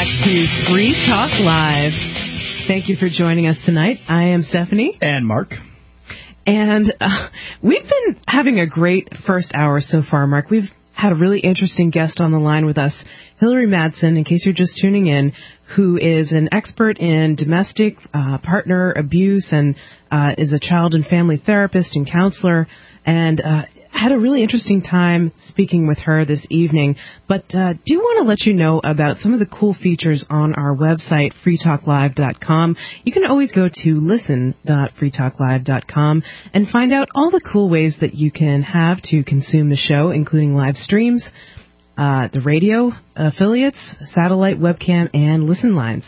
to Free Talk Live. Thank you for joining us tonight. I am Stephanie. And Mark. And we've been having a great first hour so far, Mark. We've had a really interesting guest on the line with us, Hillary Madsen, in case you're just tuning in, who is an expert in domestic partner abuse and is a child and family therapist and counselor, and had a really interesting time speaking with her this evening. But do want to let you know about some of the cool features on our website, freetalklive.com. You can always go to listen.freetalklive.com and find out all the cool ways that you can have to consume the show, including live streams, the radio affiliates, satellite, webcam, and listen lines.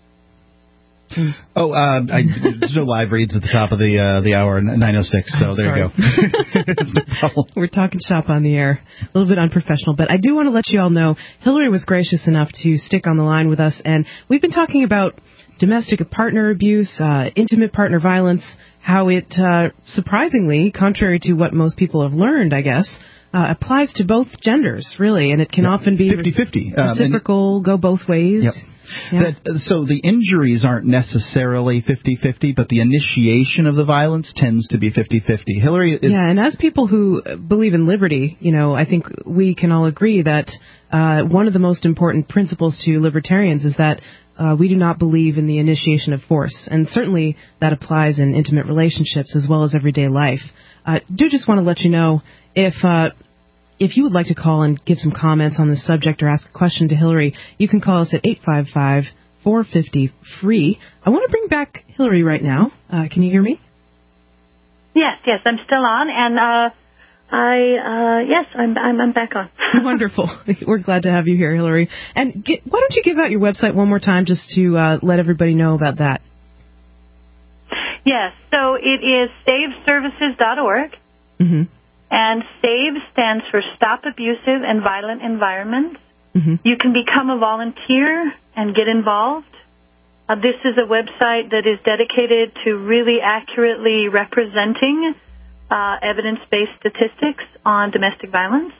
There's no live reads at the top of the hour, 9:06. So there you go. We're talking shop on the air, a little bit unprofessional, but I do want to let you all know Hillary was gracious enough to stick on the line with us, and we've been talking about domestic partner abuse, intimate partner violence, how it surprisingly, contrary to what most people have learned, I guess, applies to both genders, really, and it can often be 50-50. Reciprocal, go both ways. Yep. Yeah. So the injuries aren't necessarily 50-50, but the initiation of the violence tends to be 50-50. Hillary is... Yeah, and as people who believe in liberty, I think we can all agree that one of the most important principles to libertarians is that we do not believe in the initiation of force, and certainly that applies in intimate relationships as well as everyday life. Do just want to let you know if you would like to call and give some comments on this subject or ask a question to Hillary, you can call us at 855-450-FREE. I want to bring back Hillary right now. Can you hear me? Yes, I'm still on, and I'm back on. Wonderful. We're glad to have you here, Hillary. And why don't you give out your website one more time just to let everybody know about that? Yes, so it is saveservices.org. Mm-hmm. And SAVE stands for Stop Abusive and Violent Environments. Mm-hmm. You can become a volunteer and get involved. This is a website that is dedicated to really accurately representing evidence-based statistics on domestic violence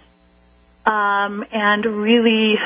and really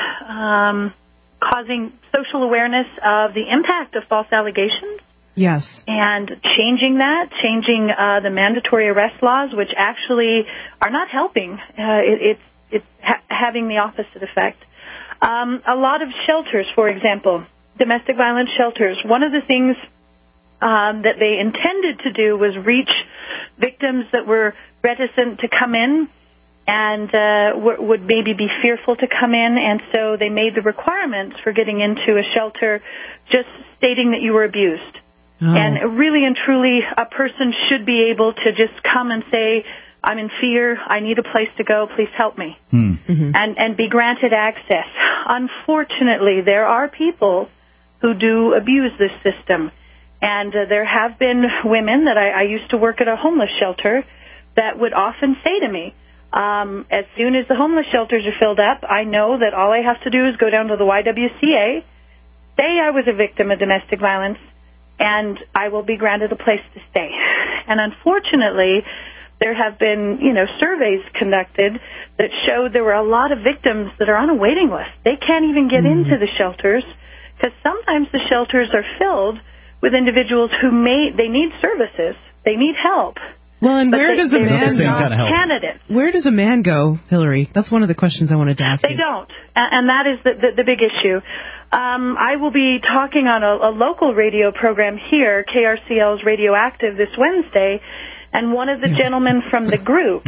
causing social awareness of the impact of false allegations. Yes. And changing the mandatory arrest laws, which actually are not helping. It's having the opposite effect. A lot of shelters, for example, domestic violence shelters, one of the things that they intended to do was reach victims that were reticent to come in and would maybe be fearful to come in, and so they made the requirements for getting into a shelter just stating that you were abused. Oh. And really and truly, a person should be able to just come and say, I'm in fear, I need a place to go, please help me, mm-hmm. and be granted access. Unfortunately, there are people who do abuse this system, and there have been women that I used to work at a homeless shelter that would often say to me, as soon as the homeless shelters are filled up, I know that all I have to do is go down to the YWCA, say I was a victim of domestic violence, and I will be granted a place to stay. And unfortunately, there have been, surveys conducted that showed there were a lot of victims that are on a waiting list. They can't even get into the shelters because sometimes the shelters are filled with individuals who they need services, they need help. Well, and where does a man go? Candidates. Where does a man go, Hillary? That's one of the questions I wanted to ask you. They don't, and that is the big issue. I will be talking on a local radio program here, KRCL's Radioactive, this Wednesday, and one of the gentlemen from the group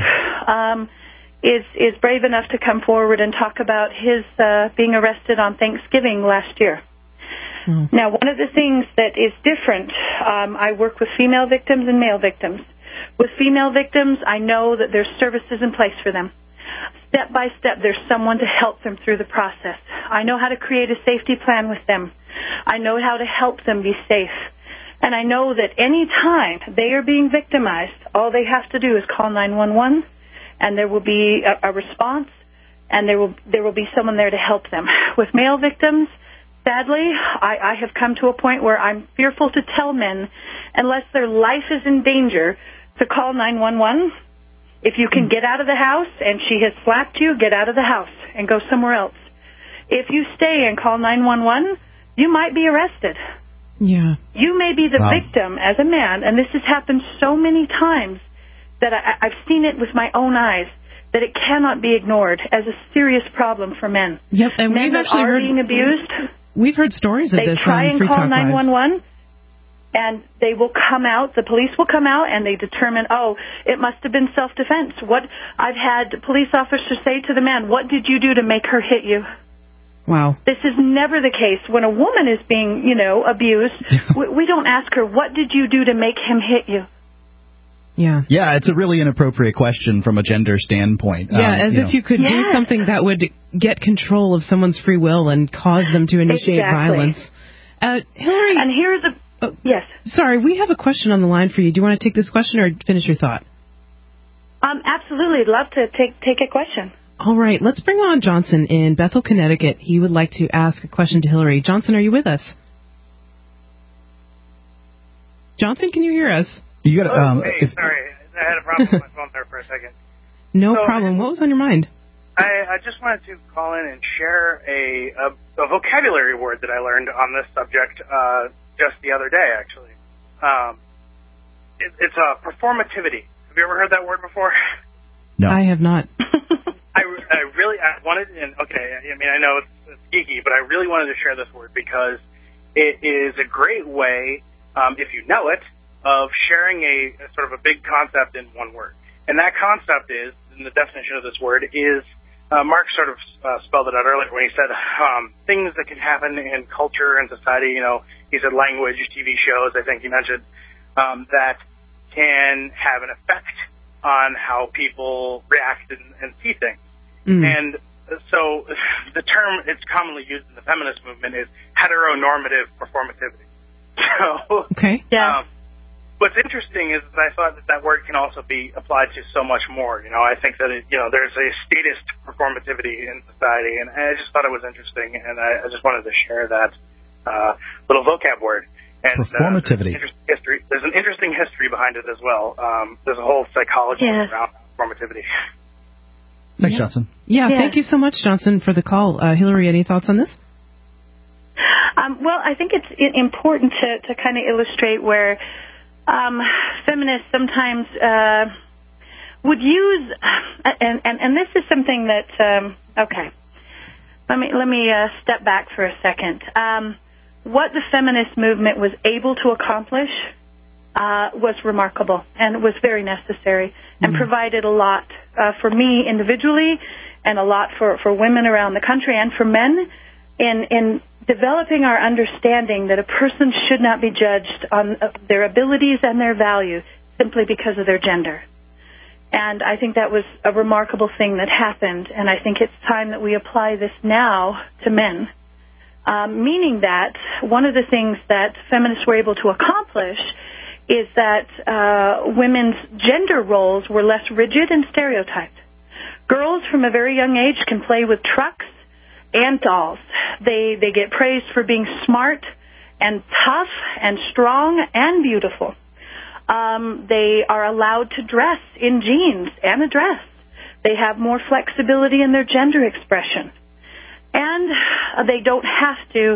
is brave enough to come forward and talk about his being arrested on Thanksgiving last year. Mm. Now, one of the things that is different, I work with female victims and male victims. With female victims, I know that there's services in place for them. Step by step, there's someone to help them through the process. I know how to create a safety plan with them. I know how to help them be safe. And I know that any time they are being victimized, all they have to do is call 911, and there will be a response, and there will be someone there to help them. With male victims, sadly, I have come to a point where I'm fearful to tell men, unless their life is in danger, to call 911. If you can get out of the house and she has slapped you, get out of the house and go somewhere else. if you stay and call 911, you might be arrested. Yeah. You may be the victim as a man, and this has happened so many times that I've seen it with my own eyes, that it cannot be ignored as a serious problem for men. Yep, and men we've that actually are heard, being abused. We've heard stories of this They try on and Free call Talk Live. 911, and they will come out, the police will come out, and they determine, oh, it must have been self-defense. I've had police officers say to the man, what did you do to make her hit you? Wow. This is never the case. When a woman is being, abused, we don't ask her, what did you do to make him hit you? Yeah. Yeah, it's a really inappropriate question from a gender standpoint. Yeah, if you could do something that would get control of someone's free will and cause them to initiate violence. Hillary. And here's yes. Sorry, we have a question on the line for you. Do you want to take this question or finish your thought? Absolutely. I'd love to take a question. All right, let's bring on Johnson in Bethel, Connecticut. He would like to ask a question to Hillary. Johnson, are you with us? Johnson, can you hear us? You got sorry, I had a problem with my phone there for a second. No problem. What was on your mind? I just wanted to call in and share a vocabulary word that I learned on this subject just the other day, actually. It's performativity. Have you ever heard that word before? No. I have not. I wanted, and I know it's geeky, but I really wanted to share this word because it is a great way, if you know it, of sharing a sort of a big concept in one word. And that concept is, and the definition of this word is, Mark sort of spelled it out earlier when he said things that can happen in culture and society. He said language, TV shows, I think he mentioned, that can have an effect on how people react and see things. And so the term it's commonly used in the feminist movement is heteronormative performativity. So, okay. Yeah. What's interesting is that I thought that word can also be applied to so much more. I think that there's a statist performativity in society, and I just thought it was interesting, and I just wanted to share that little vocab word. And, performativity. There's an interesting history behind it as well. There's a whole psychology around performativity. Thanks, Johnson. Yeah, thank you so much, Johnson, for the call. Hillary, any thoughts on this? Well, I think it's important to kind of illustrate where feminists sometimes would use, and this is something that, let me step back for a second. What the feminist movement was able to accomplish was remarkable and was very necessary and provided a lot for me individually and a lot for women around the country and for men in developing our understanding that a person should not be judged on their abilities and their value simply because of their gender. And I think that was a remarkable thing that happened, and I think it's time that we apply this now to men. Meaning that one of the things that feminists were able to accomplish is that women's gender roles were less rigid and stereotyped. Girls from a very young age can play with trucks and dolls. They get praised for being smart and tough and strong and beautiful. They are allowed to dress in jeans and a dress. They have more flexibility in their gender expression. And they don't have to,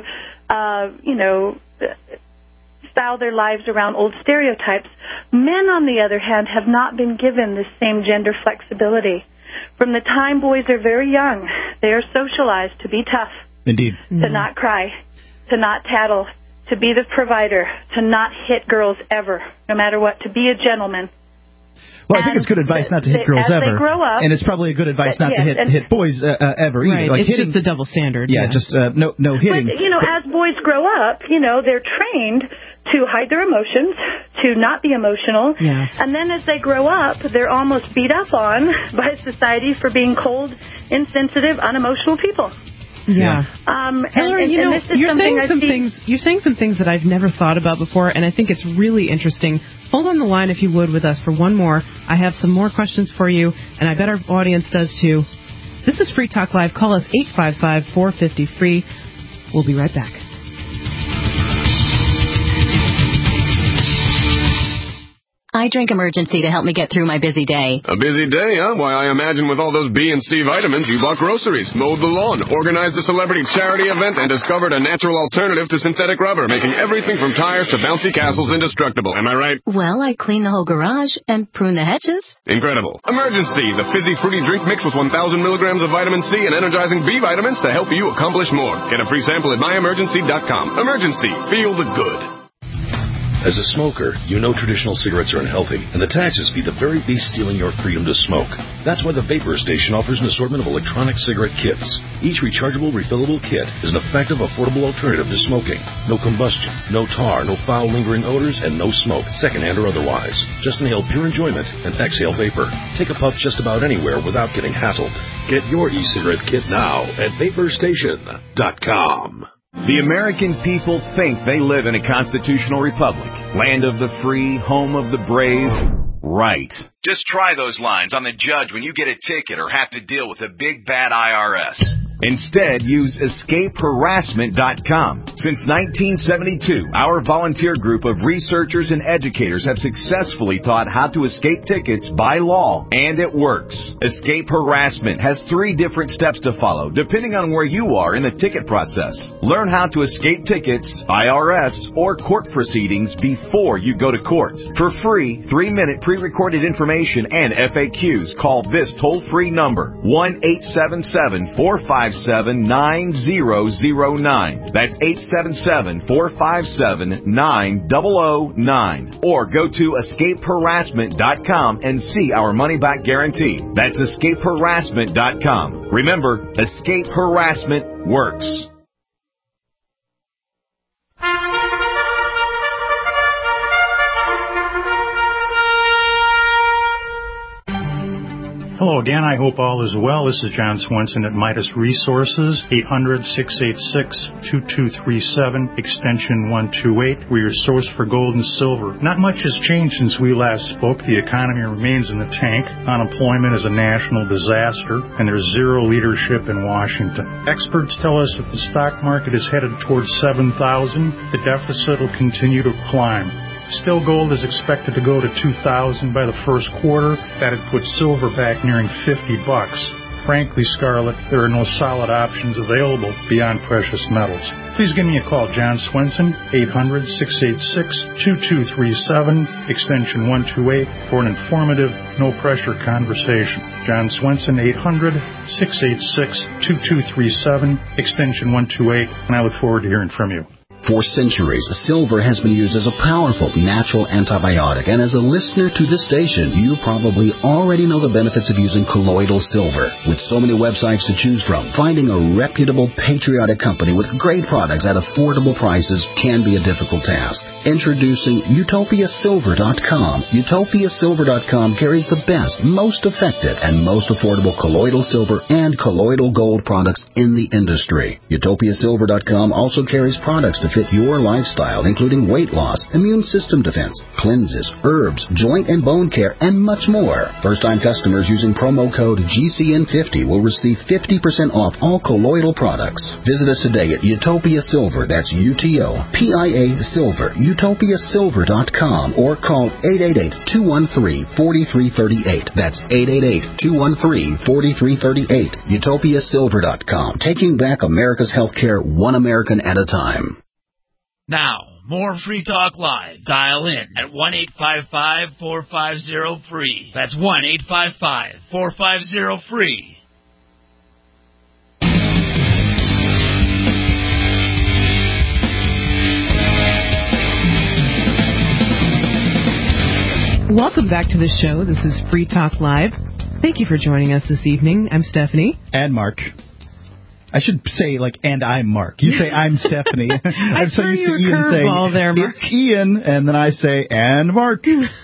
style their lives around old stereotypes. Men, on the other hand, have not been given this same gender flexibility. From the time boys are very young, they are socialized to be tough. Indeed. To not cry, to not tattle, to be the provider, to not hit girls ever, no matter what, to be a gentleman. Well, I think it's good advice not to hit girls ever. They grow up, and it's probably a good advice not to hit boys ever either. Right, like it's hitting, just a double standard. Yeah, just no hitting. But, as boys grow up, they're trained to hide their emotions, to not be emotional. Yeah. And then as they grow up, they're almost beat up on by society for being cold, insensitive, unemotional people. Yeah. Hillary, you're saying some things that I've never thought about before, and I think it's really interesting. Hold on the line, if you would, with us for one more. I have some more questions for you, and I bet our audience does too. This is Free Talk Live. Call us 855-450-FREE. We'll be right back. I drink Emergency to help me get through my busy day. A busy day, huh? Why, I imagine with all those B and C vitamins, you bought groceries, mowed the lawn, organized a celebrity charity event, and discovered a natural alternative to synthetic rubber, making everything from tires to bouncy castles indestructible. Am I right? Well, I clean the whole garage and prune the hedges. Incredible. Emergency, the fizzy fruity drink mixed with 1,000 milligrams of vitamin C and energizing B vitamins to help you accomplish more. Get a free sample at myemergency.com. Emergency. Feel the good. As a smoker, you know traditional cigarettes are unhealthy, and the taxes feed the very beast stealing your freedom to smoke. That's why the Vapor Station offers an assortment of electronic cigarette kits. Each rechargeable, refillable kit is an effective, affordable alternative to smoking. No combustion, no tar, no foul, lingering odors, and no smoke, secondhand or otherwise. Just inhale pure enjoyment and exhale vapor. Take a puff just about anywhere without getting hassled. Get your e-cigarette kit now at VaporStation.com. The American people think they live in a constitutional republic, land of the free, home of the brave. Right. Just try those lines on the judge when you get a ticket or have to deal with a big bad IRS. Instead, use EscapeHarassment.com. Since 1972, our volunteer group of researchers and educators have successfully taught how to escape tickets by law, and it works. Escape Harassment has 3 different steps to follow, depending on where you are in the ticket process. Learn how to escape tickets, IRS, or court proceedings before you go to court. For free, 3-minute pre-recorded information and FAQs, call this toll-free number, 1-877-457-9009. That's 877-457-9009. Or go to EscapeHarassment.com and see our money-back guarantee. That's EscapeHarassment.com. Remember, Escape Harassment works. Hello again. I hope all is well. This is John Swenson at Midas Resources, 800-686-2237, extension 128. We're your source for gold and silver. Not much has changed since we last spoke. The economy remains in the tank. Unemployment is a national disaster, and there's zero leadership in Washington. Experts tell us that the stock market is headed towards 7,000. The deficit will continue to climb. Still, gold is expected to go to 2,000 by the first quarter. That'd put silver back nearing $50. Frankly, Scarlett, there are no solid options available beyond precious metals. Please give me a call, John Swenson, 800-686-2237, extension 128, for an informative, no-pressure conversation. John Swenson, 800-686-2237, extension 128, and I look forward to hearing from you. For centuries, silver has been used as a powerful natural antibiotic, and as a listener to this station, you probably already know the benefits of using colloidal silver. With so many websites to choose from, finding a reputable, patriotic company with great products at affordable prices can be a difficult task. Introducing UtopiaSilver.com. UtopiaSilver.com carries the best, most effective, and most affordable colloidal silver and colloidal gold products in the industry. UtopiaSilver.com also carries products to fit your lifestyle, including weight loss, immune system defense, cleanses, herbs, joint and bone care, and much more. First-time customers using promo code GCN50 will receive 50% off all colloidal products. Visit us today at Utopia Silver, that's UTOPIA Silver, UtopiaSilver.com, or call 888-213-4338. That's 888-213-4338. UtopiaSilver.com, taking back America's healthcare one American at a time. Now, more Free Talk Live. Dial in at 1-855-450-FREE. That's 1-855-450-FREE. Welcome back to the show. This is Free Talk Live. Thank you for joining us this evening. I'm Stephanie. And Mark. I should say, and I'm Mark. You say, I'm Stephanie. I'm so used to Ian saying, there, Mark. It's Ian, and then I say, and Mark.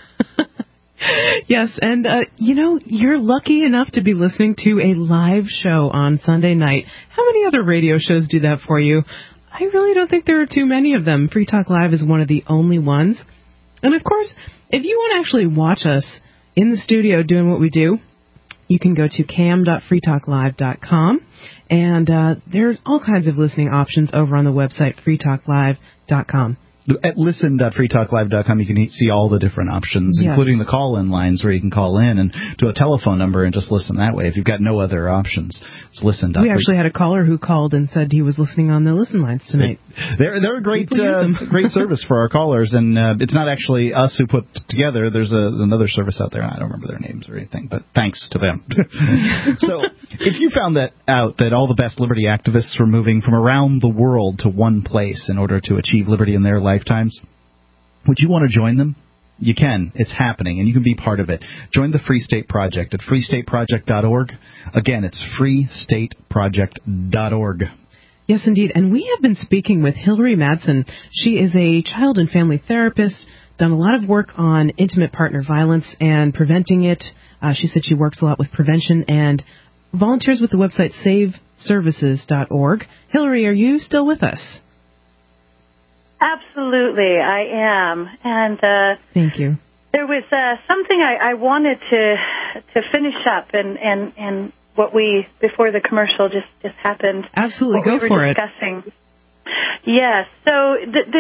Yes, and, you're lucky enough to be listening to a live show on Sunday night. How many other radio shows do that for you? I really don't think there are too many of them. Free Talk Live is one of the only ones. And, of course, if you want to actually watch us in the studio doing what we do, you can go to cam.freetalklive.com, and there are all kinds of listening options over on the website freetalklive.com. At listen.freetalklive.com, you can see all the different options, including the call-in lines where you can call in and to a telephone number and just listen that way. If you've got no other options, it's listen. We actually had a caller who called and said he was listening on the listen lines tonight. They're a great service for our callers, and it's not actually us who put together. There's another service out there. I don't remember their names or anything, but thanks to them. So if you found out that all the best liberty activists were moving from around the world to one place in order to achieve liberty in their lifetimes, would you want to join them? You can. It's happening, and you can be part of it. Join the Free State Project at freestateproject.org. Again, it's freestateproject.org. Yes, indeed. And we have been speaking with Hillary Madsen. She is a child and family therapist, done a lot of work on intimate partner violence and preventing it. She said she works a lot with prevention and volunteers with the website saveservices.org. Hillary, are you still with us? Absolutely, I am. And thank you. There was something I wanted to finish up, and what we before the commercial just happened. Absolutely, go for it. Discussing. Yes. So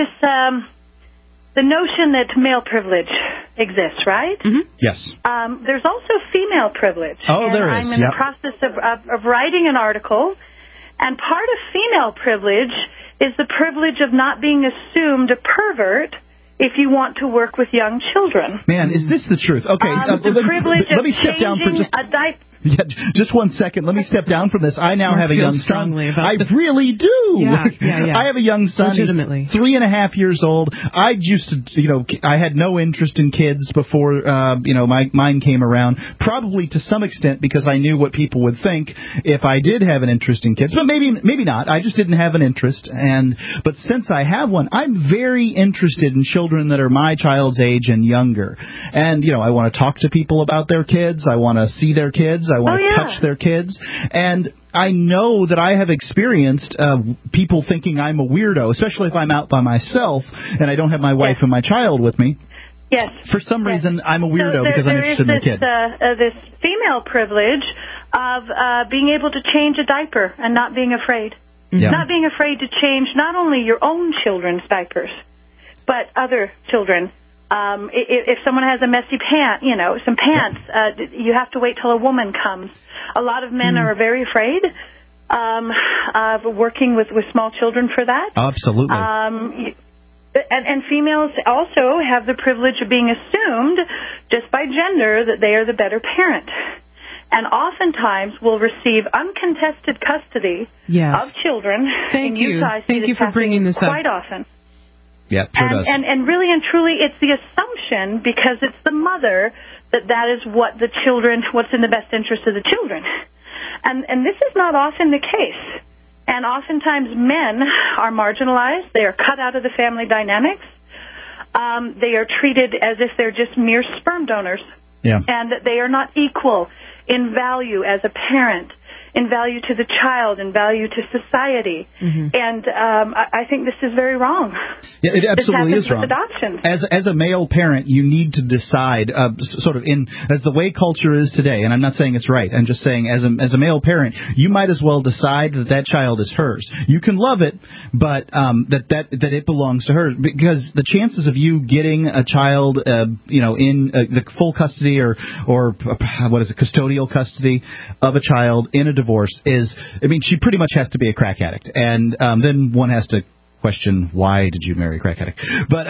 the notion that male privilege exists, right? Mm-hmm. Yes. There's also female privilege. Oh, there is. I'm in the process of writing an article, and part of female privilege is the privilege of not being assumed a pervert if you want to work with young children. Man, is this the truth? Okay, the privilege let me step down for just a diaper. Yeah, just 1 second. Let me step down from this. I now have a young son. I really do. Yeah. I have a young son. Legitimately. He's 3.5 years old. I used to, I had no interest in kids before, mine came around. Probably to some extent because I knew what people would think if I did have an interest in kids. But maybe not. I just didn't have an interest. But since I have one, I'm very interested in children that are my child's age and younger. And, I want to talk to people about their kids. I want to see their kids. I want to touch their kids. And I know that I have experienced people thinking I'm a weirdo, especially if I'm out by myself and I don't have my wife and my child with me. Yes. For some reason, I'm a weirdo because I'm interested in the kid. This female privilege of being able to change a diaper and not being afraid. Yeah. Not being afraid to change not only your own children's diapers, but other children. If someone has a messy some pants, you have to wait till a woman comes. A lot of men are very afraid of working with small children for that. Absolutely. And females also have the privilege of being assumed, just by gender, that they are the better parent. And oftentimes will receive uncontested custody of children. Thank you. Thank you for bringing this up. Quite often. Yeah, sure does. And really and truly, it's the assumption, because it's the mother, that is what's in the best interest of the children. And this is not often the case. And oftentimes men are marginalized. They are cut out of the family dynamics. They are treated as if they're just mere sperm donors. Yeah. And that they are not equal in value as a parent, in value to the child, in value to society. Mm-hmm. And I think this is very wrong. Yeah, it absolutely is wrong. Adoption. As a male parent, you need to decide, sort of as the way culture is today, and I'm not saying it's right, I'm just saying as a male parent, you might as well decide that child is hers. You can love it, but that it belongs to her, because the chances of you getting a child, in the full custody or what is it, custodial custody of a child in a divorce she pretty much has to be a crack addict, and then one has to question, why did you marry a crack addict? But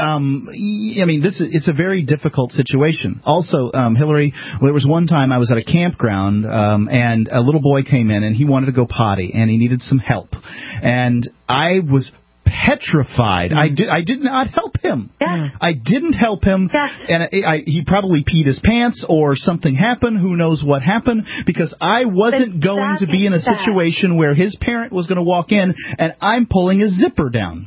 it's a very difficult situation. Also, Hillary, there was one time I was at a campground, and a little boy came in and he wanted to go potty and he needed some help, and I was petrified. I did not help him. Yeah. I didn't help him, and he probably peed his pants or something happened. Who knows what happened? Because I wasn't going to be in a situation where his parent was going to walk in and I'm pulling a zipper down.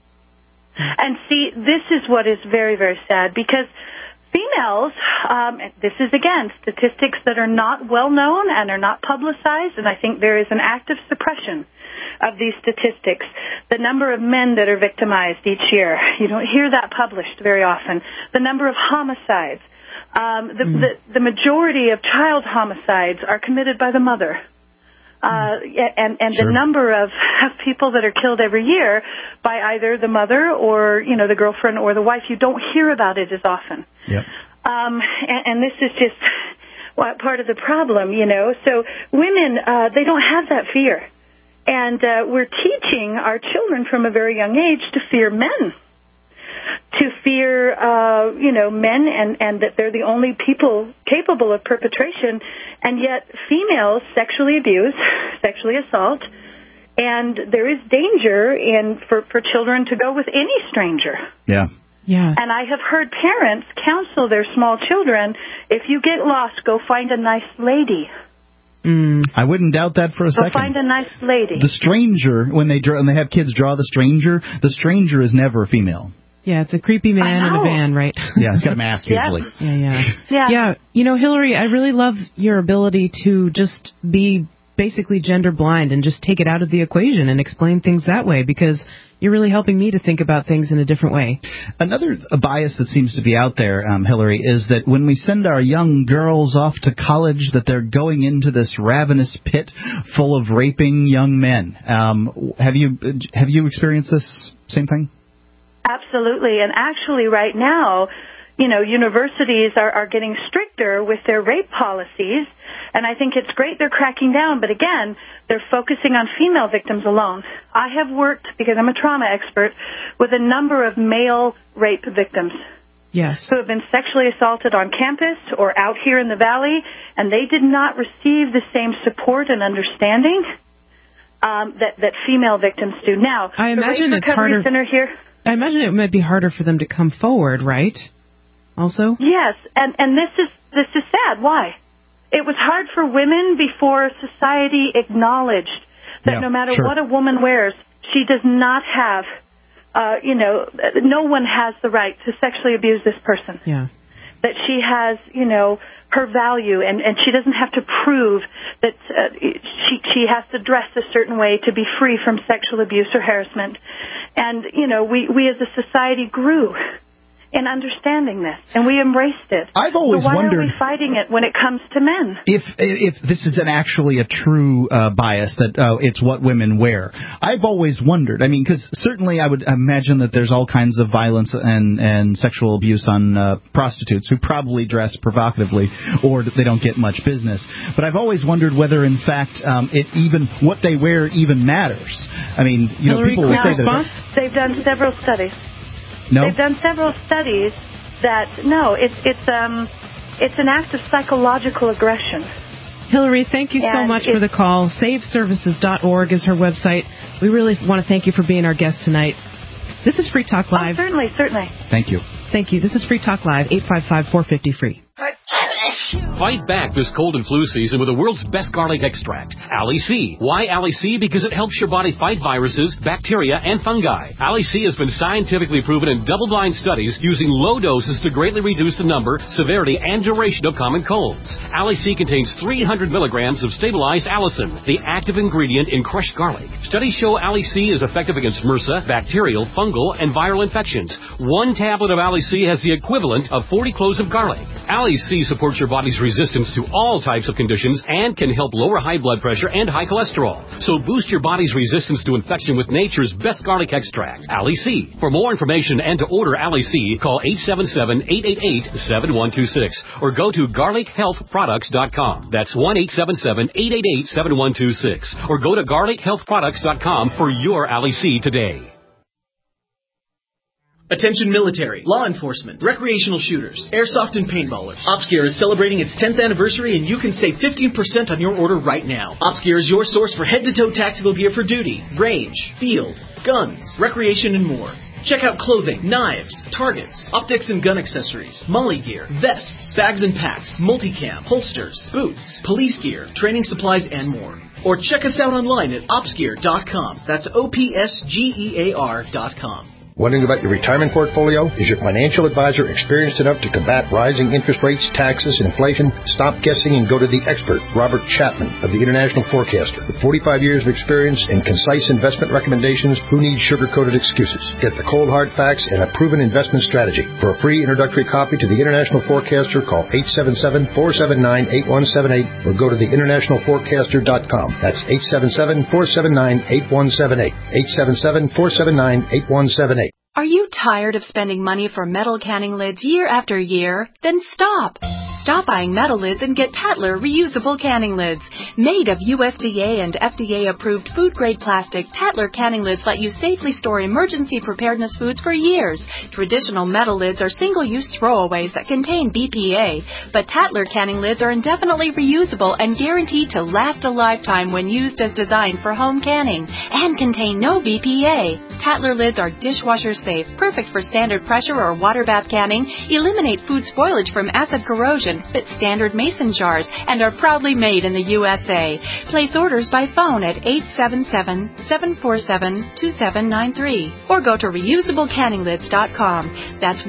And see, this is what is very, very sad, because females, this is, again, statistics that are not well known and are not publicized, and I think there is an active suppression of these statistics. The number of men that are victimized each year, you don't hear that published very often. The number of homicides. The majority of child homicides are committed by the mother. and Sure. the number of people that are killed every year by either the mother or, the girlfriend or the wife. You don't hear about it as often. Yep. And this is just part of the problem, So women, they don't have that fear. And we're teaching our children from a very young age to fear men. To fear, men and that they're the only people capable of perpetration, and yet females sexually abuse, sexually assault, and there is danger for children to go with any stranger. Yeah. Yeah. And I have heard parents counsel their small children, if you get lost, go find a nice lady. I wouldn't doubt that for a second. Go find a nice lady. The stranger, when they have kids draw the stranger is never a female. Yeah, it's a creepy man in a van, right? Yeah, he's got a mask usually. Yeah. Hillary, I really love your ability to just be basically gender blind and just take it out of the equation and explain things that way, because you're really helping me to think about things in a different way. Another bias that seems to be out there, Hillary, is that when we send our young girls off to college, that they're going into this ravenous pit full of raping young men. Have you experienced this same thing? Absolutely. And actually right now, universities are getting stricter with their rape policies. And I think it's great they're cracking down. But again, they're focusing on female victims alone. I have worked, because I'm a trauma expert, with a number of male rape victims. Yes. Who have been sexually assaulted on campus or out here in the valley, and they did not receive the same support and understanding that female victims do. Now, I imagine the it's Rape Recovery harder. Center here. I imagine it might be harder for them to come forward, right? Also? Yes, and this is sad. Why? It was hard for women before society acknowledged that no matter what a woman wears, she does not have, no one has the right to sexually abuse this person. Yeah. That she has, her value, and she doesn't have to prove that she has to dress a certain way to be free from sexual abuse or harassment. And, we as a society grew in understanding this, and we embraced it. I've always wondered, why are we fighting it when it comes to men? If this is actually a true bias that it's what women wear. I've always wondered. I mean, because certainly I would imagine that there's all kinds of violence and sexual abuse on prostitutes who probably dress provocatively or they don't get much business. But I've always wondered whether, in fact, what they wear even matters. I mean, Hillary, people will say that they've done several studies. No? They've done several studies that it's an act of psychological aggression. Hillary, thank you so much for the call. SaveServices.org is her website. We really want to thank you for being our guest tonight. This is Free Talk Live. Oh, certainly. Thank you. Thank you. This is Free Talk Live, 855-450-FREE. Fight back this cold and flu season with the world's best garlic extract, Ali-C. Why Ali-C? Because it helps your body fight viruses, bacteria, and fungi. Ali-C has been scientifically proven in double-blind studies using low doses to greatly reduce the number, severity, and duration of common colds. Ali-C contains 300 milligrams of stabilized allicin, the active ingredient in crushed garlic. Studies show Ali-C is effective against MRSA, bacterial, fungal, and viral infections. One tablet of Ali-C has the equivalent of 40 cloves of garlic. Ali-C supports your body's resistance to all types of conditions and can help lower high blood pressure and high cholesterol. So boost your body's resistance to infection with nature's best garlic extract, Ali-C. For more information and to order Ali-C, call 877-888-7126 or go to garlichealthproducts.com. That's 1-877-888-7126 or go to garlichealthproducts.com for your Ali-C today. Attention military, law enforcement, recreational shooters, airsoft and paintballers. OpsGear is celebrating its 10th anniversary and you can save 15% on your order right now. OpsGear is your source for head-to-toe tactical gear for duty, range, field, guns, recreation, and more. Check out clothing, knives, targets, optics and gun accessories, molly gear, vests, bags and packs, multicam, holsters, boots, police gear, training supplies, and more. Or check us out online at opsgear.com. That's OPSGEAR.com. Wondering about your retirement portfolio? Is your financial advisor experienced enough to combat rising interest rates, taxes, and inflation? Stop guessing and go to the expert, Robert Chapman of the International Forecaster. With 45 years of experience and concise investment recommendations, who needs sugar-coated excuses? Get the cold hard facts and a proven investment strategy. For a free introductory copy to the International Forecaster, call 877-479-8178 or go to theinternationalforecaster.com. That's 877-479-8178. 877-479-8178. Are you tired of spending money for metal canning lids year after year? Then stop. Stop buying metal lids and get Tatler reusable canning lids. Made of USDA and FDA-approved food-grade plastic, Tatler canning lids let you safely store emergency preparedness foods for years. Traditional metal lids are single-use throwaways that contain BPA, but Tatler canning lids are indefinitely reusable and guaranteed to last a lifetime when used as designed for home canning and contain no BPA. Tatler lids are dishwasher safe, perfect for standard pressure or water bath canning, eliminate food spoilage from acid corrosion, fit standard mason jars, and are proudly made in the USA. Place orders by phone at 877-747-2793 or go to reusablecanninglids.com. That's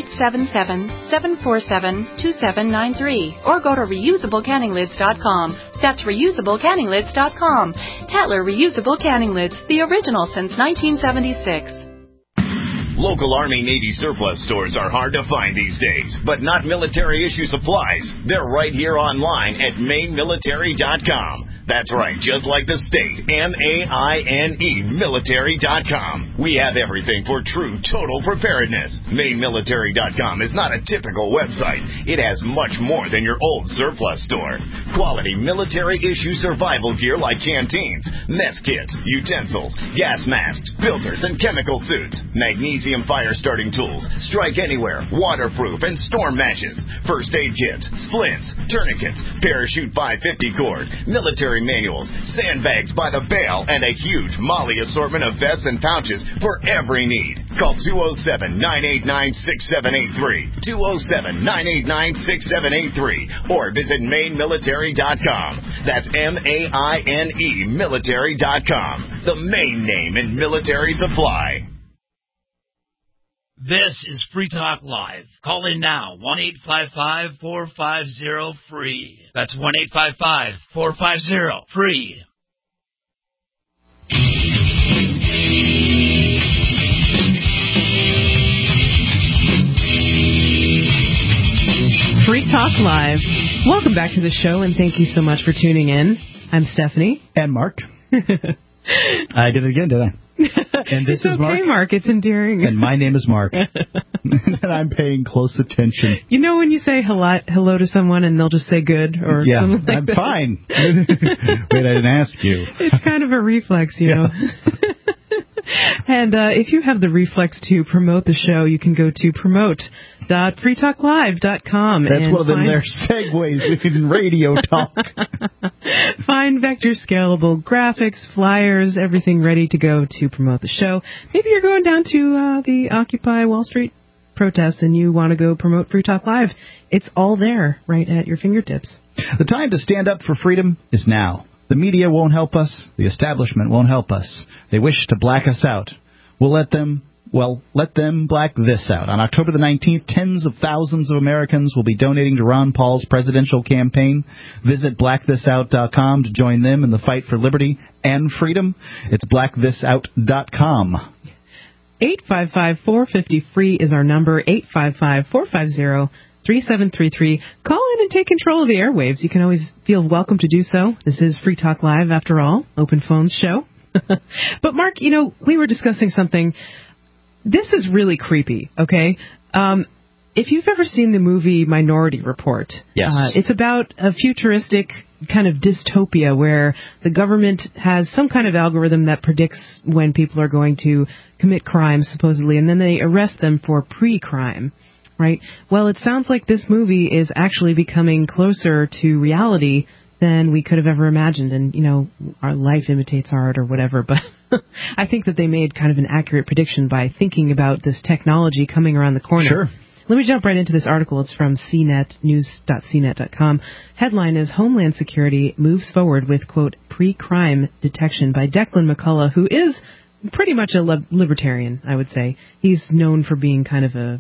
1-877-747-2793 or go to reusablecanninglids.com. That's reusablecanninglids.com. Tatler Reusable Canning Lids, the original since 1976. Local Army-Navy surplus stores are hard to find these days, but not military-issue supplies. They're right here online at mainmilitary.com. That's right, just like the state, MAINE, military.com. We have everything for true total preparedness. Mainmilitary.com is not a typical website. It has much more than your old surplus store. Quality military-issue survival gear like canteens, mess kits, utensils, gas masks, filters, and chemical suits, magnesium fire-starting tools, strike anywhere, waterproof, and storm matches, first aid kits, splints, tourniquets, parachute 550 cord, military manuals, sandbags by the bale, and a huge Molly assortment of vests and pouches for every need. Call 207-989-6783, 207-989-6783, or visit mainmilitary.com. That's MAINE military.com, the main name in military supply. This is Free Talk Live. Call in now, 1-855-450-FREE. That's 1-855-450-FREE. Free Talk Live. Welcome back to the show, and thank you so much for tuning in. I'm Stephanie. And Mark. I did it again, did I? And this is Mark. Okay, Mark. It's endearing. And my name is Mark. And I'm paying close attention. You know when you say hello to someone and they'll just say good or something like that? I'm fine. Wait, I didn't ask you. It's kind of a reflex, you know. And if you have the reflex to promote the show, you can go to promote.freetalklive.com. That's one of them their segues in radio talk. Find Vector Scalable graphics, flyers, everything ready to go to promote the show. Maybe you're going down to the Occupy Wall Street protest and you want to go promote Free Talk Live. It's all there, right at your fingertips. The time to stand up for freedom is now. The media won't help us. The establishment won't help us. They wish to black us out. We'll let them black this out. On October the 19th, tens of thousands of Americans will be donating to Ron Paul's presidential campaign. Visit blackthisout.com to join them in the fight for liberty and freedom. It's blackthisout.com. 855-450-FREE is our number, 855-450-3733. Call in and take control of the airwaves. You can always feel welcome to do so. This is Free Talk Live, after all, open phones show. But, Mark, you know, we were discussing something. This is really creepy, okay? If you've ever seen the movie Minority Report, yes. It's about a futuristic kind of dystopia where the government has some kind of algorithm that predicts when people are going to commit crimes, supposedly, and then they arrest them for pre-crime, right? Well, it sounds like this movie is actually becoming closer to reality than we could have ever imagined. And, you know, our life imitates art or whatever, but I think that they made kind of an accurate prediction by thinking about this technology coming around the corner. Sure. Let me jump right into this article. It's from news.cnet.com. Headline is Homeland Security moves forward with, quote, pre-crime detection by Declan McCullough, who is pretty much a libertarian, I would say. He's known for being kind of a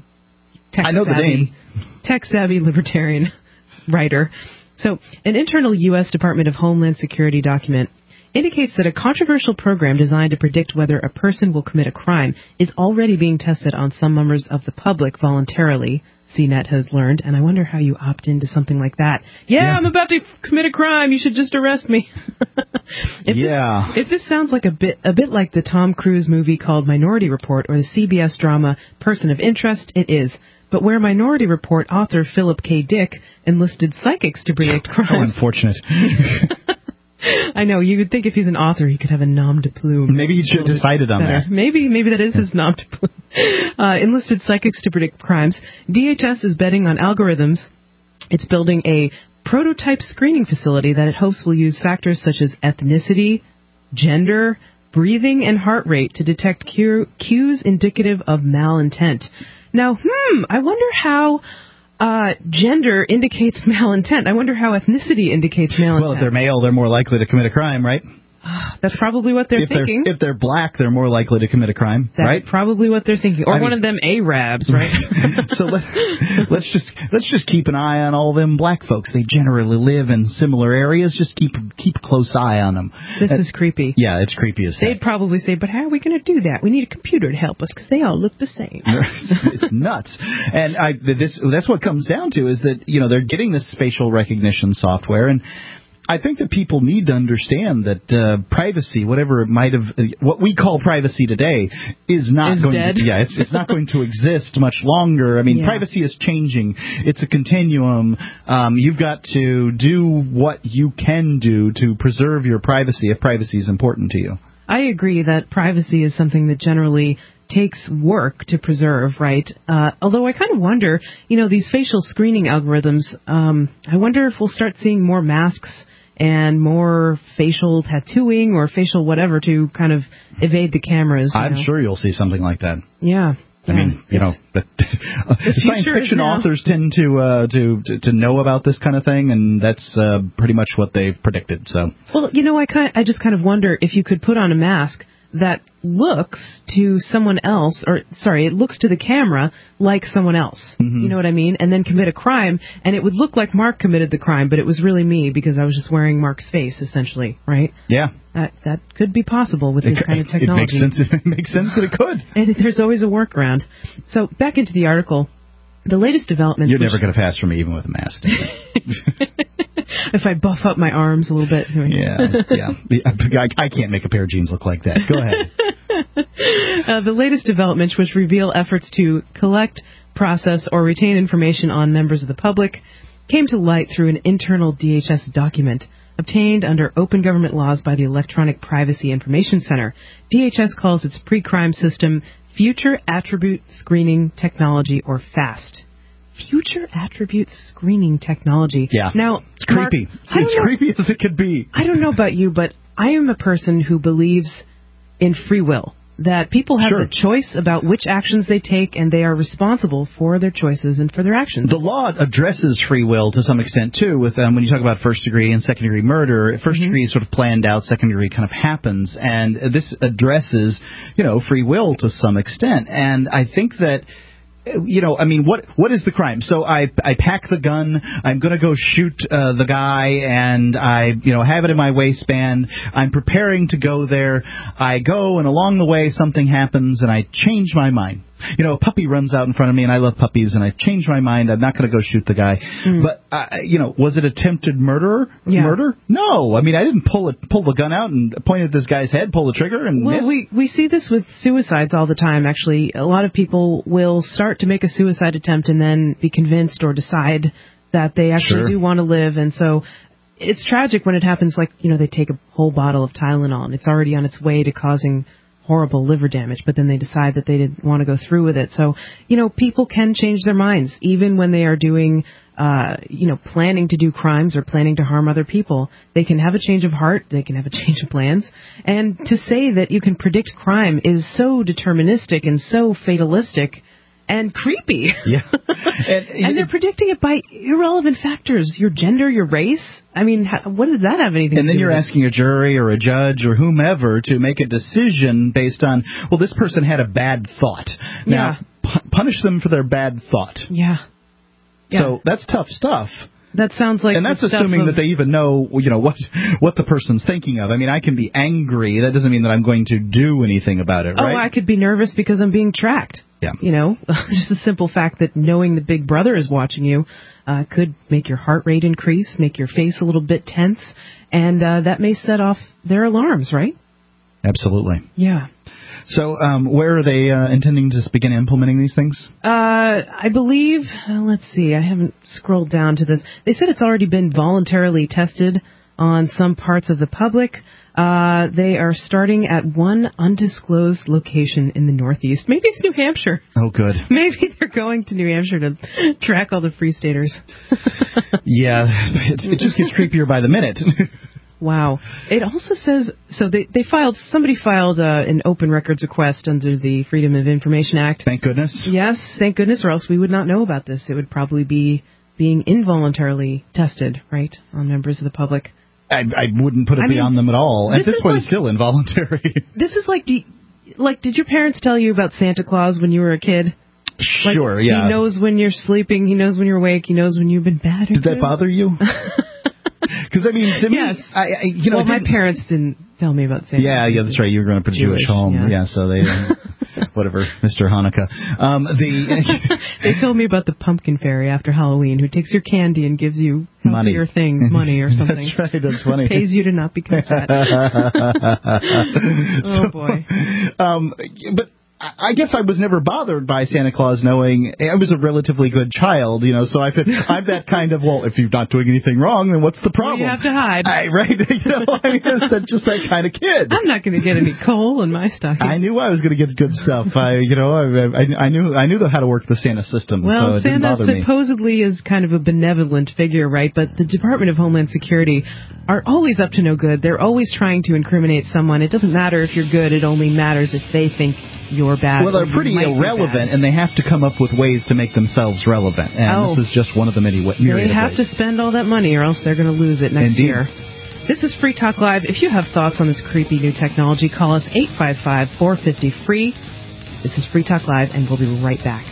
tech-savvy libertarian writer. So, an internal U.S. Department of Homeland Security document indicates that a controversial program designed to predict whether a person will commit a crime is already being tested on some members of the public voluntarily, CNET has learned, and I wonder how you opt into something like that. Yeah, I'm about to commit a crime. You should just arrest me. If this sounds like a bit like the Tom Cruise movie called Minority Report or the CBS drama Person of Interest, it is. But where Minority Report author Philip K. Dick enlisted psychics to predict crimes. How unfortunate. I know, you would think if he's an author, he could have a nom de plume. Maybe he should have decided on that. Maybe that is his nom de plume. Enlisted psychics to predict crimes. DHS is betting on algorithms. It's building a prototype screening facility that it hopes will use factors such as ethnicity, gender, breathing, and heart rate to detect cues indicative of malintent. Now, I wonder how gender indicates malintent. I wonder how ethnicity indicates malintent. Well, if they're male, they're more likely to commit a crime, right? That's probably what they're thinking. If they're black, they're more likely to commit a crime, right? That's probably what they're thinking. Or one of them Arabs, right? So let's just keep an eye on all them black folks. They generally live in similar areas. Just keep a close eye on them. This is creepy. Yeah, it's creepy as heck. They'd probably say, but how are we going to do that? We need a computer to help us because they all look the same. It's nuts. And that's what it comes down to is that, they're getting this facial recognition software, and I think that people need to understand that privacy, whatever it might have, what we call privacy today, is not going dead. to. Yeah, it's not going to exist much longer. I mean, privacy is changing. It's a continuum. You've got to do what you can do to preserve your privacy if privacy is important to you. I agree that privacy is something that generally takes work to preserve, right? Although I kind of wonder, these facial screening algorithms, I wonder if we'll start seeing more masks and more facial tattooing or facial whatever to kind of evade the cameras. I'm sure you'll see something like that. Yeah. I mean, science fiction authors tend to know about this kind of thing, and that's pretty much what they've predicted. So, well, I just kind of wonder if you could put on a mask that looks to someone else, it looks to the camera like someone else. Mm-hmm. You know what I mean? And then commit a crime, and it would look like Mark committed the crime, but it was really me because I was just wearing Mark's face, essentially, right? Yeah. That could be possible with this kind of technology. It makes sense that it could. And there's always a workaround. So back into the article. The latest developments... You're never going to pass for me even with a mask. If I buff up my arms a little bit. Yeah. I can't make a pair of jeans look like that. Go ahead. The latest developments, which reveal efforts to collect, process, or retain information on members of the public, came to light through an internal DHS document obtained under open government laws by the Electronic Privacy Information Center. DHS calls its pre-crime system Future Attribute Screening Technology, or FAST. Future Attribute Screening Technology. Yeah. Now, it's creepy. Mark, it's creepy as it could be. I don't know about you, but I am a person who believes in free will. That people have the choice about which actions they take, and they are responsible for their choices and for their actions. The law addresses free will to some extent, too, with when you talk about first-degree and second-degree murder. First-degree is sort of planned out, second-degree kind of happens, and this addresses, free will to some extent. And I think that... what is the crime? So I pack the gun, I'm going to go shoot the guy, and I, have it in my waistband. I'm preparing to go there. I go, and along the way, something happens, and I change my mind. A puppy runs out in front of me, and I love puppies, and I change my mind. I'm not going to go shoot the guy. But, was it attempted murder? Yeah. Murder? No. I mean, I didn't pull the gun out and point at this guy's head, pull the trigger, and miss. We see this with suicides all the time, actually. A lot of people will start to make a suicide attempt and then be convinced or decide that they actually do want to live. And so it's tragic when it happens, like, they take a whole bottle of Tylenol, and it's already on its way to causing horrible liver damage, but then they decide that they didn't want to go through with it. So, people can change their minds, even when they are doing, planning to do crimes or planning to harm other people. They can have a change of heart, they can have a change of plans. And to say that you can predict crime is so deterministic and so fatalistic, and creepy. Yeah. And they're predicting it by irrelevant factors. Your gender, your race. I mean, what does that have anything to do with? And then you're asking a jury or a judge or whomever to make a decision based on, well, this person had a bad thought. Now, punish them for their bad thought. Yeah. So that's tough stuff. That sounds like, and that's assuming that they even know, what the person's thinking of. I mean, I can be angry. That doesn't mean that I'm going to do anything about it, right? Oh, I could be nervous because I'm being tracked. Yeah. Just the simple fact that knowing the big brother is watching you could make your heart rate increase, make your face a little bit tense, and that may set off their alarms, right? Absolutely. Yeah. So where are they intending to begin implementing these things? I believe, let's see, I haven't scrolled down to this. They said it's already been voluntarily tested on some parts of the public. They are starting at one undisclosed location in the Northeast. Maybe it's New Hampshire. Oh, good. Maybe they're going to New Hampshire to track all the Free Staters. Yeah, it just gets creepier by the minute. Wow. It also says, so somebody filed an open records request under the Freedom of Information Act. Thank goodness. Yes, thank goodness, or else we would not know about this. It would probably be being involuntarily tested, right, on members of the public. I wouldn't put it beyond them at all. At this point, it's still involuntary. This is like, did your parents tell you about Santa Claus when you were a kid? Sure, yeah. He knows when you're sleeping, he knows when you're awake, he knows when you've been bad or Did that bother you? Because, I mean, to me, yes. My parents didn't tell me about Santa. Yeah, that's right. You were growing up in a Jewish home. Yeah, so they, whatever, Mr. Hanukkah. They told me about the pumpkin fairy after Halloween who takes your candy and gives you money or something. That's right, that's funny. Pays you to not become fat. Oh, boy. But I guess I was never bothered by Santa Claus knowing I was a relatively good child, so I'm that kind of, well, if you're not doing anything wrong, then what's the problem? Well, you have to hide. I'm just that kind of kid. I'm not going to get any coal in my stocking. I knew I was going to get good stuff. I knew how to work the Santa system, so it didn't bother me. Santa supposedly is kind of a benevolent figure, right? But the Department of Homeland Security are always up to no good. They're always trying to incriminate someone. It doesn't matter if you're good. It only matters if they think you're bad. Well, they're pretty irrelevant, and they have to come up with ways to make themselves relevant. And this is just one of the myriad of ways. They have to spend all that money, or else they're going to lose it next year. This is Free Talk Live. If you have thoughts on this creepy new technology, call us 855-450-FREE. This is Free Talk Live, and we'll be right back.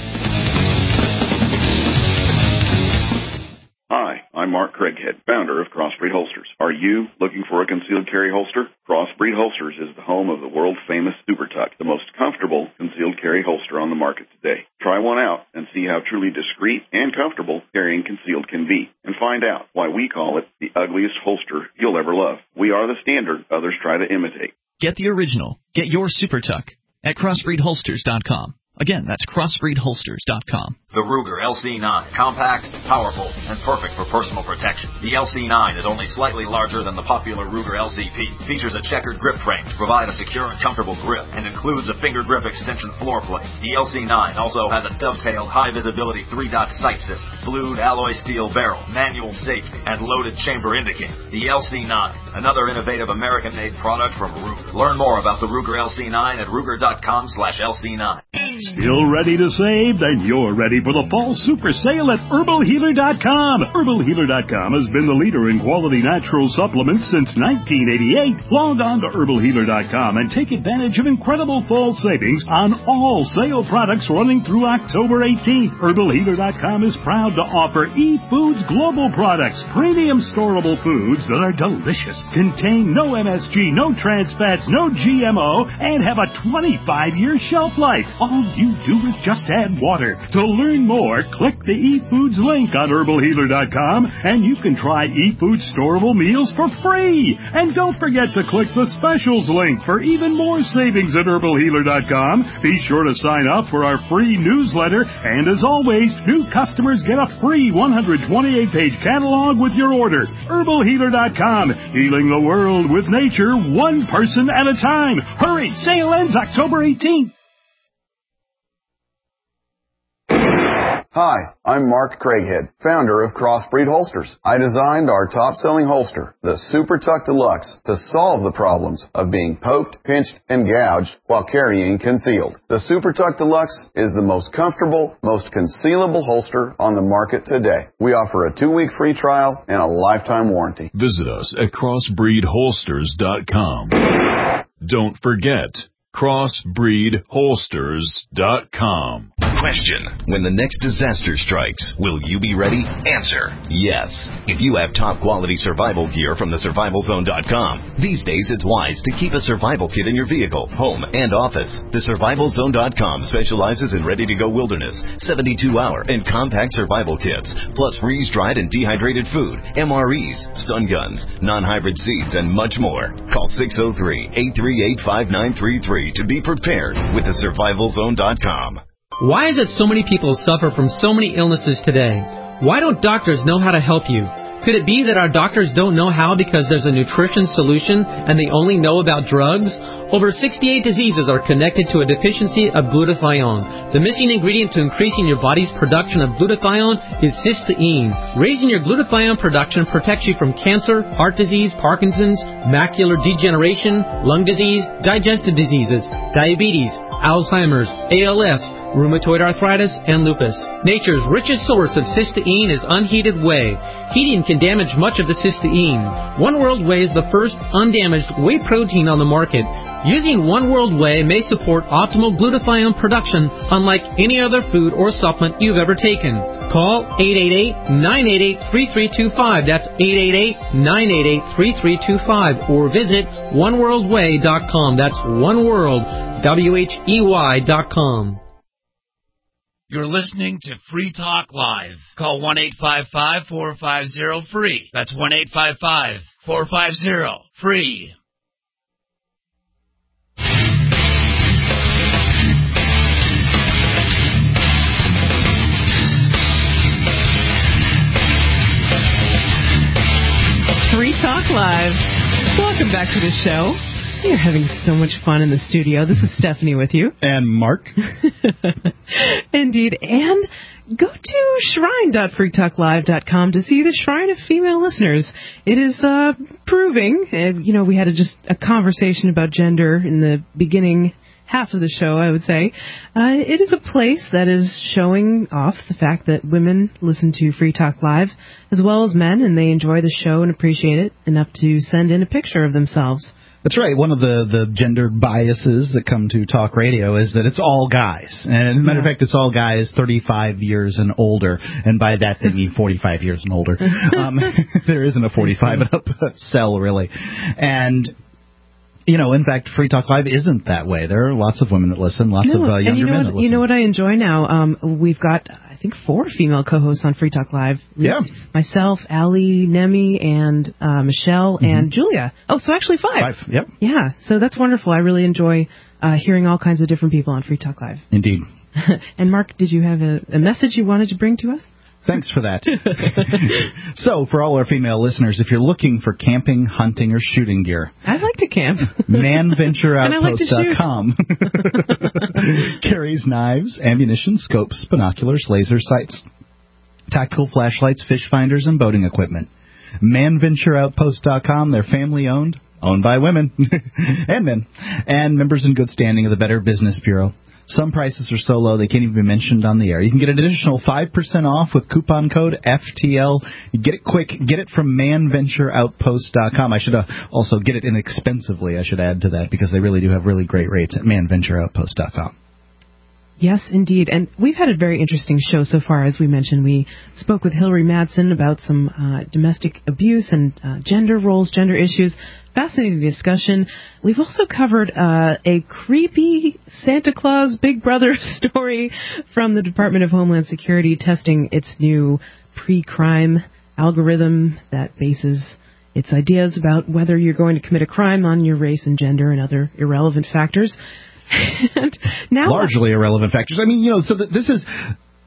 Hi, I'm Mark Craighead, founder of Crossbreed Holsters. Are you looking for a concealed carry holster? Crossbreed Holsters is the home of the world-famous Super Tuck, the most comfortable concealed carry holster on the market today. Try one out and see how truly discreet and comfortable carrying concealed can be, and find out why we call it the ugliest holster you'll ever love. We are the standard others try to imitate. Get the original. Get your Super Tuck at CrossbreedHolsters.com. Again, that's CrossbreedHolsters.com. The Ruger LC9, compact, powerful, and perfect for personal protection. The LC9 is only slightly larger than the popular Ruger LCP, features a checkered grip frame to provide a secure and comfortable grip, and includes a finger grip extension floor plate. The LC9 also has a dovetailed high-visibility 3-dot sight system, blued alloy steel barrel, manual safety, and loaded chamber indicator. The LC9, another innovative American-made product from Ruger. Learn more about the Ruger LC9 at Ruger.com/LC9. Still ready to save? Then you're ready for the fall super sale at HerbalHealer.com. HerbalHealer.com has been the leader in quality natural supplements since 1988. Log on to HerbalHealer.com and take advantage of incredible fall savings on all sale products running through October 18th. HerbalHealer.com is proud to offer eFoods Global products, premium storable foods that are delicious, contain no MSG, no trans fats, no GMO, and have a 25-year shelf life. All you do is just add water. To learn more, click the eFoods link on HerbalHealer.com, and you can try eFoods storable meals for free. And don't forget to click the specials link for even more savings at HerbalHealer.com. Be sure to sign up for our free newsletter, and as always, new customers get a free 128-page catalog with your order. HerbalHealer.com, healing the world with nature, one person at a time. Hurry, sale ends October 18th. Hi, I'm Mark Craighead, founder of Crossbreed Holsters. I designed our top-selling holster, the Super Tuck Deluxe, to solve the problems of being poked, pinched, and gouged while carrying concealed. The Super Tuck Deluxe is the most comfortable, most concealable holster on the market today. We offer a 2-week free trial and a lifetime warranty. Visit us at crossbreedholsters.com. Don't forget, crossbreedholsters.com. Question. When the next disaster strikes, will you be ready? Answer. Yes. If you have top quality survival gear from thesurvivalzone.com. These days it's wise to keep a survival kit in your vehicle, home, and office. Thesurvivalzone.com specializes in ready-to-go wilderness, 72-hour, and compact survival kits, plus freeze-dried and dehydrated food, MREs, stun guns, non-hybrid seeds, and much more. Call 603-838-5933 to be prepared with thesurvivalzone.com. Why is it so many people suffer from so many illnesses today? Why don't doctors know how to help you? Could it be that our doctors don't know how because there's a nutrition solution and they only know about drugs? Over 68 diseases are connected to a deficiency of glutathione. The missing ingredient to increasing your body's production of glutathione is cysteine. Raising your glutathione production protects you from cancer, heart disease, Parkinson's, macular degeneration, lung disease, digestive diseases, diabetes, Alzheimer's, ALS, rheumatoid arthritis, and lupus. Nature's richest source of cysteine is unheated whey. Heating can damage much of the cysteine. One World Whey is the first undamaged whey protein on the market. Using One World Whey may support optimal glutathione production unlike any other food or supplement you've ever taken. Call 888-988-3325. That's 888-988-3325. Or visit oneworldwhey.com. That's oneworld.com. You're listening to Free Talk Live. Call 1-855-450-FREE. That's 1-855-450-FREE. Free Talk Live. Welcome back to the show. You're having so much fun in the studio. This is Stephanie with you. And Mark. Indeed. And go to shrine.freetalklive.com to see the Shrine of Female Listeners. It is proving, we had just a conversation about gender in the beginning half of the show, I would say. It is a place that is showing off the fact that women listen to Free Talk Live as well as men, and they enjoy the show and appreciate it enough to send in a picture of themselves. That's right. One of the gender biases that come to talk radio is that it's all guys. And as a matter of fact, it's all guys 35 years and older. And by that, they mean 45 years and older. There isn't a 45 and up cell, really. And, in fact, Free Talk Live isn't that way. There are lots of women that listen, lots of younger men that listen. You know what I enjoy now? We've got, I think, 4 female co-hosts on Free Talk Live. Yeah. Myself, Allie, Nemi, and Michelle, and Julia. Oh, so actually 5. 5, yep. Yeah, so that's wonderful. I really enjoy hearing all kinds of different people on Free Talk Live. Indeed. And Mark, did you have a message you wanted to bring to us? Thanks for that. So, for all our female listeners, if you're looking for camping, hunting, or shooting gear, I like to camp. manventureoutpost.com carries knives, ammunition, scopes, binoculars, laser sights, tactical flashlights, fish finders, and boating equipment. manventureoutpost.com, they're family-owned, owned by women and men, and members in good standing of the Better Business Bureau. Some prices are so low they can't even be mentioned on the air. You can get an additional 5% off with coupon code FTL. You get it quick. Get it from manventureoutpost.com. I should also get it inexpensively, I should add to that, because they really do have really great rates at manventureoutpost.com. Yes, indeed. And we've had a very interesting show so far. As we mentioned, we spoke with Hillary Madsen about some domestic abuse and gender roles, gender issues. Fascinating discussion. We've also covered a creepy Santa Claus Big Brother story from the Department of Homeland Security testing its new pre-crime algorithm that bases its ideas about whether you're going to commit a crime on your race and gender and other irrelevant factors. And now largely irrelevant factors. I mean, so that this is...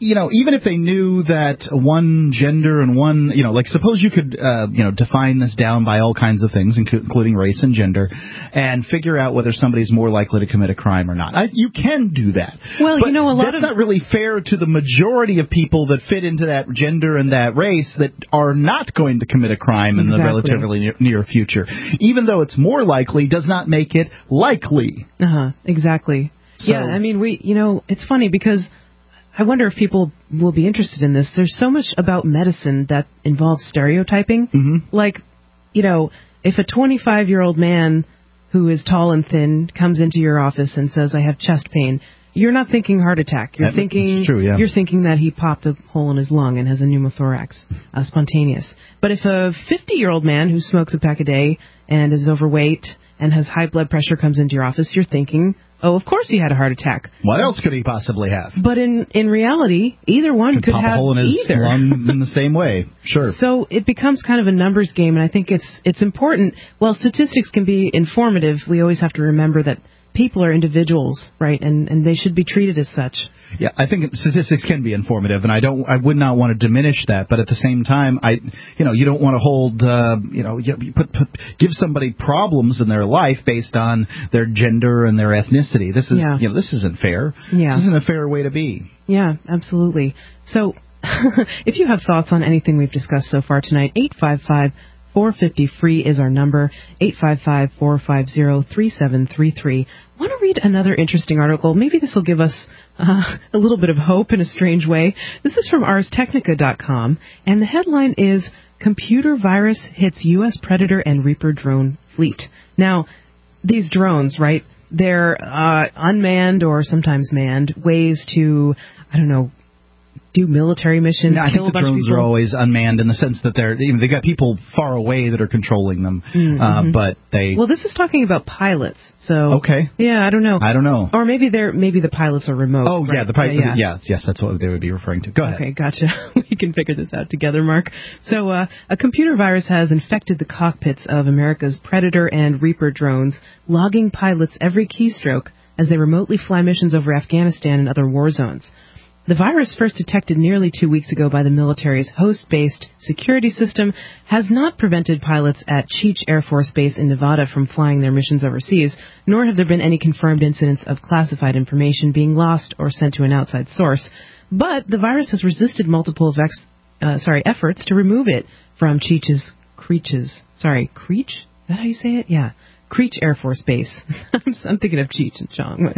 even if they knew that one gender and one, like suppose you could, define this down by all kinds of things, including race and gender, and figure out whether somebody's more likely to commit a crime or not. You can do that. Well, but that's not really fair to the majority of people that fit into that gender and that race that are not going to commit a crime in the relatively near future. Even though it's more likely, does not make it likely. Exactly. So, yeah, I mean, it's funny because I wonder if people will be interested in this. There's so much about medicine that involves stereotyping. Mm-hmm. Like, if a 25-year-old man who is tall and thin comes into your office and says, I have chest pain, you're not thinking heart attack. You're thinking true, yeah. You're thinking that he popped a hole in his lung and has a pneumothorax, spontaneous. But if a 50-year-old man who smokes a pack a day and is overweight and has high blood pressure comes into your office, you're thinking, oh, of course he had a heart attack. What else could he possibly have? But in reality, either one could pop have a hole in his either. lung in the same way. Sure. So it becomes kind of a numbers game, and I think it's important. While statistics can be informative, we always have to remember that people are individuals, right? And they should be treated as such. Yeah, I think statistics can be informative, and I would not want to diminish that. But at the same time, you don't want to hold, give somebody problems in their life based on their gender and their ethnicity. This is, this isn't fair. Yeah. This isn't a fair way to be. Yeah, absolutely. So, if you have thoughts on anything we've discussed so far tonight, 855-450-FREE is our number, 855-450-3733. Want to read another interesting article? Maybe this will give us a little bit of hope in a strange way. This is from ArsTechnica.com, and the headline is, Computer Virus Hits U.S. Predator and Reaper Drone Fleet. Now, these drones, right, they're unmanned or sometimes manned ways to, do military missions. No, I think the drones are always unmanned in the sense that they got people far away that are controlling them, but they. Well, this is talking about pilots. So okay. Yeah, I don't know. Or maybe the pilots are remote. Oh right? Yeah, the pilots. Yes, that's what they would be referring to. Go ahead. Okay, gotcha. We can figure this out together, Mark. So a computer virus has infected the cockpits of America's Predator and Reaper drones, logging pilots' every keystroke as they remotely fly missions over Afghanistan and other war zones. The virus, first detected nearly 2 weeks ago by the military's host-based security system, has not prevented pilots at Cheech Air Force Base in Nevada from flying their missions overseas, nor have there been any confirmed incidents of classified information being lost or sent to an outside source. But the virus has resisted multiple efforts to remove it from Creech? Is that how you say it? Yeah. Creech Air Force Base. I'm thinking of Cheech and Chong.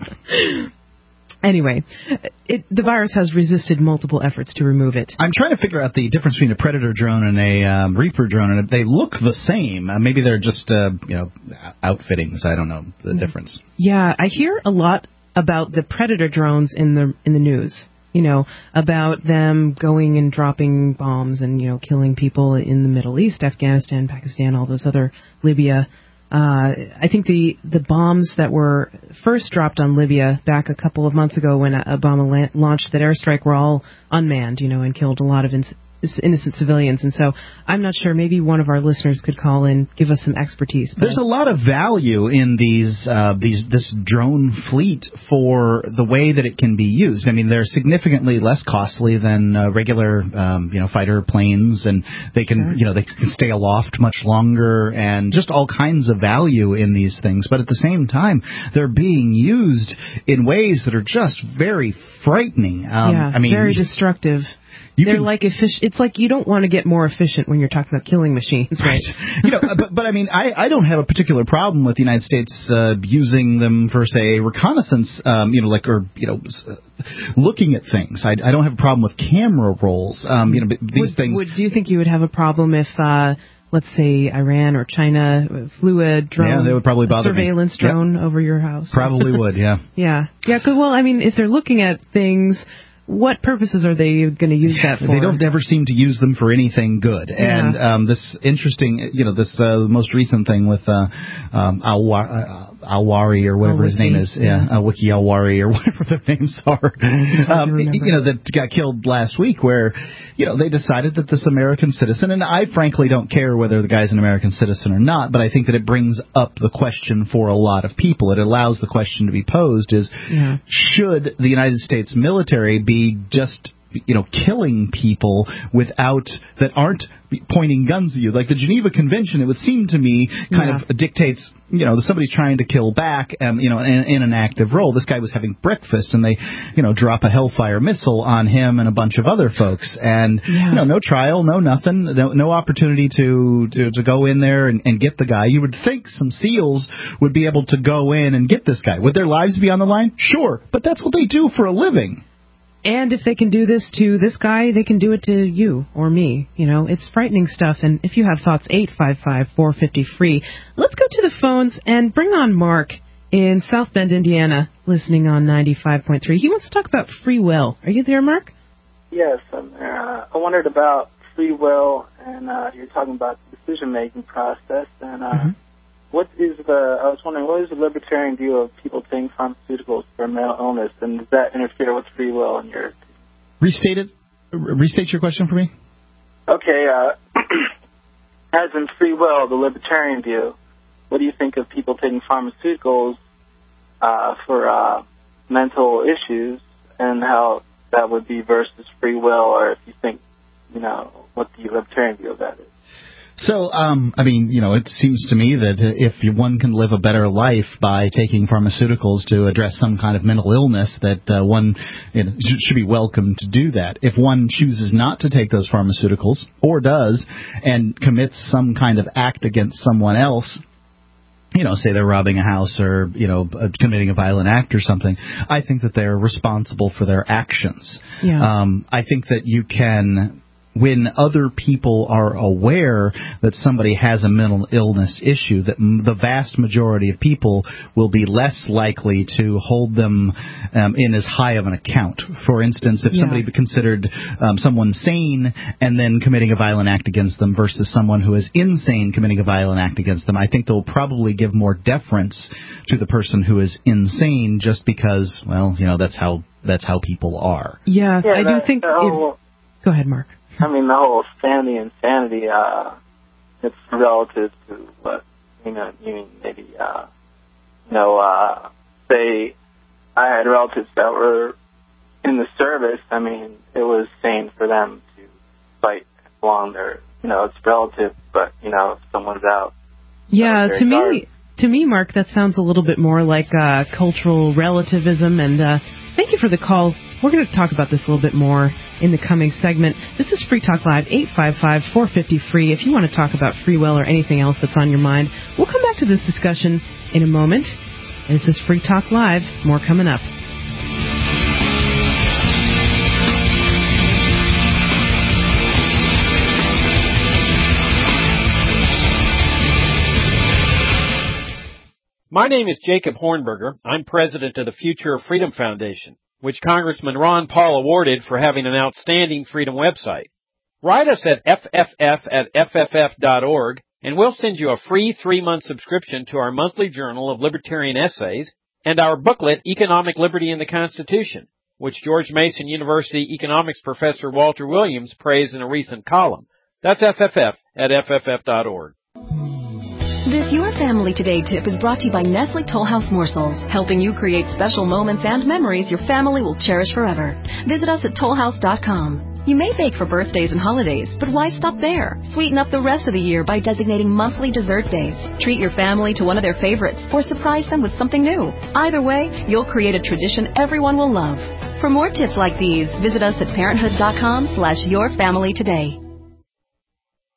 Anyway, the virus has resisted multiple efforts to remove it. I'm trying to figure out the difference between a Predator drone and a Reaper drone, and they look the same. Maybe they're just, outfittings. I don't know the difference. Yeah, I hear a lot about the Predator drones in the news. About them going and dropping bombs and, killing people in the Middle East, Afghanistan, Pakistan, all those other, Libya. I think the bombs that were first dropped on Libya back a couple of months ago when Obama launched that airstrike were all unmanned, and killed a lot of innocent civilians. And so I'm not sure. Maybe one of our listeners could call in, give us some expertise. There's a lot of value in this drone fleet for the way that it can be used. I mean, they're significantly less costly than regular, fighter planes, and they can, they can stay aloft much longer, and just all kinds of value in these things. But at the same time, they're being used in ways that are just very frightening. Very destructive. They're like efficient. It's like you don't want to get more efficient when you're talking about killing machines, right? But I mean, I don't have a particular problem with the United States using them for, say, reconnaissance, looking at things. I don't have a problem with camera rolls. These things. Do you think you would have a problem if, let's say, Iran or China flew a drone? Yeah, they would probably bother surveillance me. drone over your house. Probably would, yeah. Yeah. Well, I mean, if they're looking at things, what purposes are they going to use that for? They don't ever seem to use them for anything good. Yeah. And this interesting, the most recent thing with Alwari or whatever his name is, Wiki Alwari or whatever their names are, that got killed last week, where, they decided that this American citizen, and I frankly don't care whether the guy's an American citizen or not, but I think that it brings up the question for a lot of people. It allows the question to be posed is, should the United States military be just killing people that aren't pointing guns at you? Like the Geneva Convention, it would seem to me kind of dictates, somebody's trying to kill back, in an active role. This guy was having breakfast and they, drop a Hellfire missile on him and a bunch of other folks, and no trial, no nothing, no opportunity to go in there and get the guy. You would think some SEALs would be able to go in and get this guy. Would their lives be on the line? Sure, but that's what they do for a living. And if they can do this to this guy, they can do it to you or me. It's frightening stuff. And if you have thoughts, 855-450-FREE. Let's go to the phones and bring on Mark in South Bend, Indiana, listening on 95.3. He wants to talk about free will. Are you there, Mark? Yes, I'm there. I wondered about free will, and you're talking about the decision-making process. And I was wondering, what is the libertarian view of people taking pharmaceuticals for mental illness, and does that interfere with free will in your... Restate your question for me. Okay, as in free will, the libertarian view, what do you think of people taking pharmaceuticals for mental issues, and how that would be versus free will, or if you think, what the libertarian view of that is? So, it seems to me that if one can live a better life by taking pharmaceuticals to address some kind of mental illness, that one should be welcome to do that. If one chooses not to take those pharmaceuticals, or does, and commits some kind of act against someone else, say they're robbing a house or, committing a violent act or something, I think that they're responsible for their actions. Yeah. I think that you can... When other people are aware that somebody has a mental illness issue, that the vast majority of people will be less likely to hold them in as high of an account. For instance, if somebody considered someone sane and then committing a violent act against them versus someone who is insane committing a violent act against them, I think they'll probably give more deference to the person who is insane just because, that's how people are. Yeah, I do think... Go ahead, Mark. The whole insanity, it's relative to what, maybe, say I had relatives that were in the service. It was sane for them to fight along their, it's relative, but, if someone's out. Yeah, to me, Mark, that sounds a little bit more like cultural relativism, and thank you for the call. We're going to talk about this a little bit more in the coming segment. This is Free Talk Live, 855-450-FREE. If you want to talk about free will or anything else that's on your mind, we'll come back to this discussion in a moment. This is Free Talk Live. More coming up. My name is Jacob Hornberger. I'm president of the Future of Freedom Foundation, which Congressman Ron Paul awarded for having an outstanding freedom website. Write us at fff@fff.org, and we'll send you a free 3-month subscription to our monthly journal of libertarian essays and our booklet, Economic Liberty in the Constitution, which George Mason University economics professor Walter Williams praised in a recent column. That's fff@fff.org. This Your Family Today tip is brought to you by Nestle Toll House Morsels, helping you create special moments and memories your family will cherish forever. Visit us at tollhouse.com. You may bake for birthdays and holidays, but why stop there? Sweeten up the rest of the year by designating monthly dessert days. Treat your family to one of their favorites or surprise them with something new. Either way, you'll create a tradition everyone will love. For more tips like these, visit us at parenthood.com/yourfamilytoday.